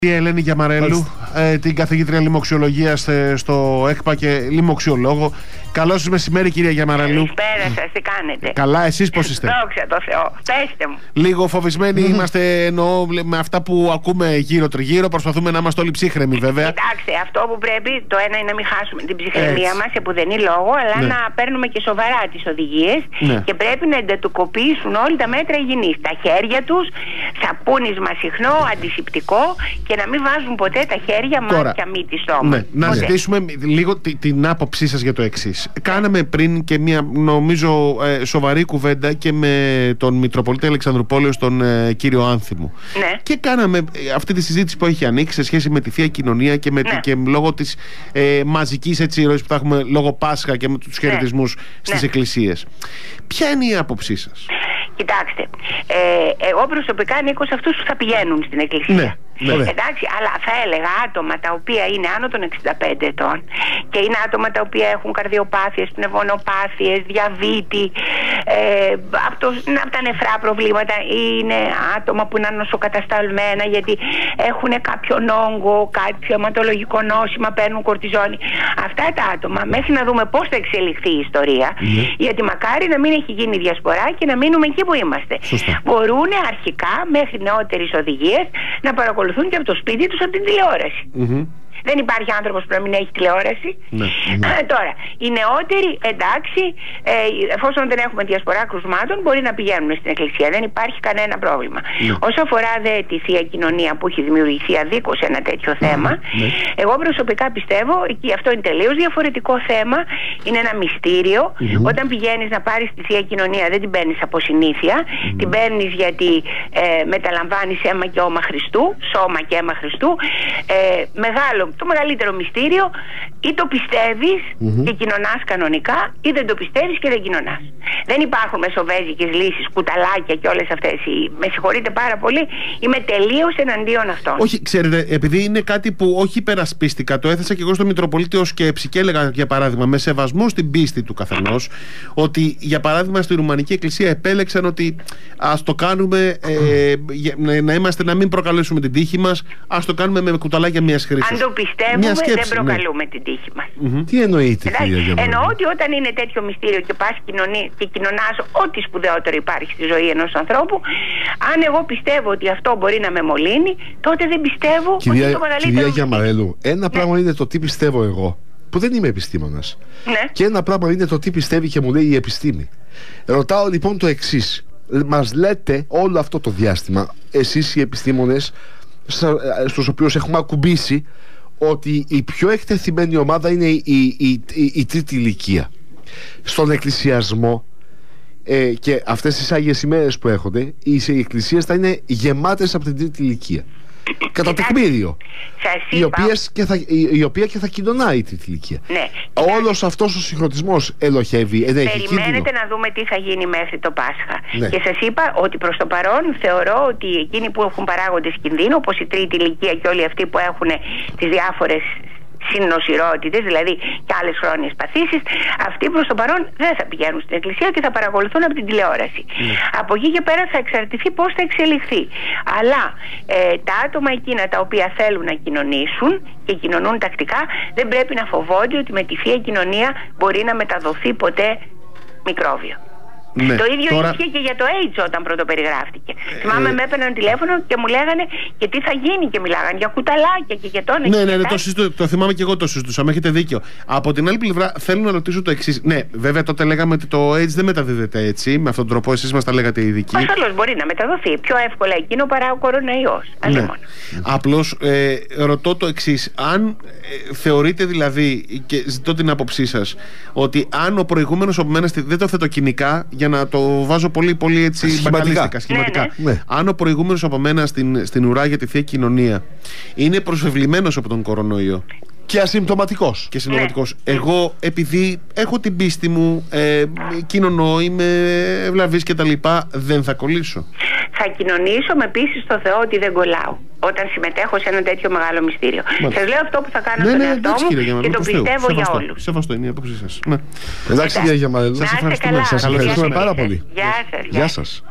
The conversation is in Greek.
Η Ελένη Γιαμαρέλου, την καθηγήτρια λοιμοξιολογίας στο ΕΚΠΑ και λοιμοξιολόγο. Καλό σας μεσημέρι, κυρία Γιαμαρέλου. Καλησπέρα σας, τι κάνετε? Καλά, εσείς πώς είστε? Δόξα τω Θεώ, πέστε μου. Λίγο φοβισμένοι είμαστε, εννοώ, με αυτά που ακούμε γύρω τριγύρω. Προσπαθούμε να είμαστε όλοι ψύχρεμοι, βέβαια. Κοιτάξτε, αυτό που πρέπει, το ένα είναι να μην χάσουμε την ψυχραιμία μας σε πουδενή λόγο, αλλά να παίρνουμε και σοβαρά τις οδηγίες και πρέπει να εντατικοποιήσουν όλοι τα μέτρα υγιεινής. Τα χέρια τους, σαπούνισμα συχνό, αντισηπτικό και να μην βάζουν ποτέ τα χέρια, μάτια, μύτη, στόμα. Ναι, να ζητήσουμε λίγο την άποψή σας για το εξής. Κάναμε πριν και μια, νομίζω, σοβαρή κουβέντα και με τον Μητροπολίτη Αλεξανδρουπόλεως, τον κύριο Άνθιμο. Ναι. Και κάναμε αυτή τη συζήτηση που έχει ανοίξει σε σχέση με τη Θεία Κοινωνία και, και λόγω της μαζικής ροής που θα έχουμε λόγω Πάσχα και με τους χαιρετισμούς στις εκκλησίες. Ποια είναι η άποψή σας? Κοιτάξτε, εγώ προσωπικά ανήκω σε αυτούς που θα πηγαίνουν στην εκκλησία. Εντάξει, αλλά θα έλεγα άτομα τα οποία είναι άνω των 65 ετών και είναι άτομα τα οποία έχουν καρδιοπάθειες, πνευμονοπάθειες, διαβήτη, από τα νεφρά προβλήματα, είναι άτομα που είναι νοσοκατασταλμένα γιατί έχουν κάποιον όγκο, κάποιο αιματολογικό νόσημα, παίρνουν κορτιζόνη. Αυτά τα άτομα, μέχρι να δούμε πώς θα εξελιχθεί η ιστορία, γιατί μακάρι να μην έχει γίνει διασπορά και να μείνουμε εκεί που είμαστε. Μπορούν αρχικά μέχρι νεότερες οδηγίες να παρακολουθούν και από το σπίτι τους από την τηλεόραση. Δεν υπάρχει άνθρωπος που να μην έχει τηλεόραση. Τώρα, οι νεότεροι, εντάξει, εφόσον δεν έχουμε διασπορά κρουσμάτων, μπορεί να πηγαίνουν στην εκκλησία. Δεν υπάρχει κανένα πρόβλημα. Όσο αφορά δε τη Θεία Κοινωνία που έχει δημιουργηθεί αδίκως ένα τέτοιο θέμα, εγώ προσωπικά πιστεύω, και αυτό είναι τελείως διαφορετικό θέμα, είναι ένα μυστήριο. Όταν πηγαίνεις να πάρεις τη Θεία Κοινωνία, δεν την παίρνεις από συνήθεια, την παίρνεις γιατί μεταλαμβάνεις αίμα και όμα Χριστού, σώμα και αίμα Χριστού. Το μεγαλύτερο μυστήριο, ή το πιστεύεις και κοινωνάς κανονικά, ή δεν το πιστεύεις και δεν κοινωνάς. Δεν υπάρχουν μεσοβέζικες λύσεις, κουταλάκια και όλες αυτές. Με συγχωρείτε πάρα πολύ, είμαι τελείως εναντίον αυτών. Όχι, ξέρετε, επειδή είναι κάτι που όχι υπερασπίστηκα, το έθεσα και εγώ στο Μητροπολίτη ως σκέψη και έλεγα, για παράδειγμα, με σεβασμό στην πίστη του καθενός, ότι για παράδειγμα στη Ρουμανική Εκκλησία επέλεξαν ότι ας το κάνουμε, να μην προκαλέσουμε την τύχη μας, ας το κάνουμε με κουταλάκια μιας χρήσης. Αν το πιστεύουμε, δεν προκαλούμε την τύχη μας. Τι εννοείτε, κυρία Γιαμαρέλου? Εννοώ ότι όταν είναι τέτοιο μυστήριο και πας και κοινωνάς ό,τι σπουδαιότερο υπάρχει στη ζωή ενός ανθρώπου, αν εγώ πιστεύω ότι αυτό μπορεί να με μολύνει, τότε δεν πιστεύω ότι είναι το μεγαλύτερο. Κυρία Γιαμαρέλου, ένα πράγμα είναι το τι πιστεύω εγώ, που δεν είμαι επιστήμονας. Και ένα πράγμα είναι το τι πιστεύει και μου λέει η επιστήμη. Ρωτάω λοιπόν το εξής. Μας λέτε όλο αυτό το διάστημα, εσείς οι επιστήμονες, στους οποίους έχουμε ακουμπήσει, ότι η πιο εκτεθειμένη ομάδα είναι η τρίτη ηλικία. Στον εκκλησιασμό και αυτές τις Άγιες ημέρες που έρχονται, οι εκκλησίες θα είναι γεμάτες από την τρίτη ηλικία. Κατά τεκμήριο. Η οποία και θα κοινωνάει η τρίτη ηλικία. Όλος αυτός ο συγχρονισμός ελοχεύει. Περιμένετε να δούμε τι θα γίνει μέχρι το Πάσχα. Και σας είπα ότι προς το παρόν θεωρώ ότι εκείνοι που έχουν παράγοντες κινδύνου, όπως η τρίτη ηλικία και όλοι αυτοί που έχουν τις διάφορες συννοσηρότητες, δηλαδή και άλλες χρόνιες παθήσεις, αυτοί προς το παρόν δεν θα πηγαίνουν στην εκκλησία και θα παρακολουθούν από την τηλεόραση. Από εκεί και πέρα θα εξαρτηθεί πώς θα εξελιχθεί. Αλλά τα άτομα εκείνα τα οποία θέλουν να κοινωνήσουν και κοινωνούν τακτικά, δεν πρέπει να φοβόνται ότι με τη Θεία Κοινωνία μπορεί να μεταδοθεί ποτέ μικρόβιο. Το ίδιο ίσχυε και για το AIDS όταν πρώτο περιγράφτηκε. Θυμάμαι με έπαιρναν τηλέφωνο και μου λέγανε και τι θα γίνει, και μιλάγανε για κουταλάκια και για τόνα. Το θυμάμαι και εγώ, το συζητούσαμε. Έχετε δίκιο. Από την άλλη πλευρά, θέλω να ρωτήσω το εξής. Ναι, βέβαια τότε λέγαμε ότι το AIDS δεν μεταδίδεται έτσι, με αυτόν τον τρόπο. Εσείς μας τα λέγατε ειδικοί. Ασφαλώς μπορεί να μεταδοθεί πιο εύκολα εκείνο παρά ο κορονοϊός. Απλώς ρωτώ το εξής. Αν θεωρείτε δηλαδή, και ζητώ την άποψή σας, ότι αν ο προηγούμενος από μένα, δεν το θέτω κοινικά, για να το βάζω πολύ έτσι σχηματικά. Αν ο προηγούμενος από μένα στην ουρά για τη Θεία Κοινωνία είναι προσβεβλημένος από τον κορονοϊό και ασυμπτωματικός. Εγώ, επειδή έχω την πίστη μου, κοινωνώ, είμαι ευλαβής και τα λοιπά, δεν θα κολλήσω. Θα κοινωνήσω με πίστη στο Θεό ότι δεν κολλάω όταν συμμετέχω σε ένα τέτοιο μεγάλο μυστήριο. Σας λέω αυτό που θα κάνω στον εαυτό μου και το πιστεύω για όλους. Σεβαστό είναι η άποψή σας. Εντάξει, κυρία Γιαμαρέλου, σας ευχαριστούμε πάρα πολύ. Γεια σας.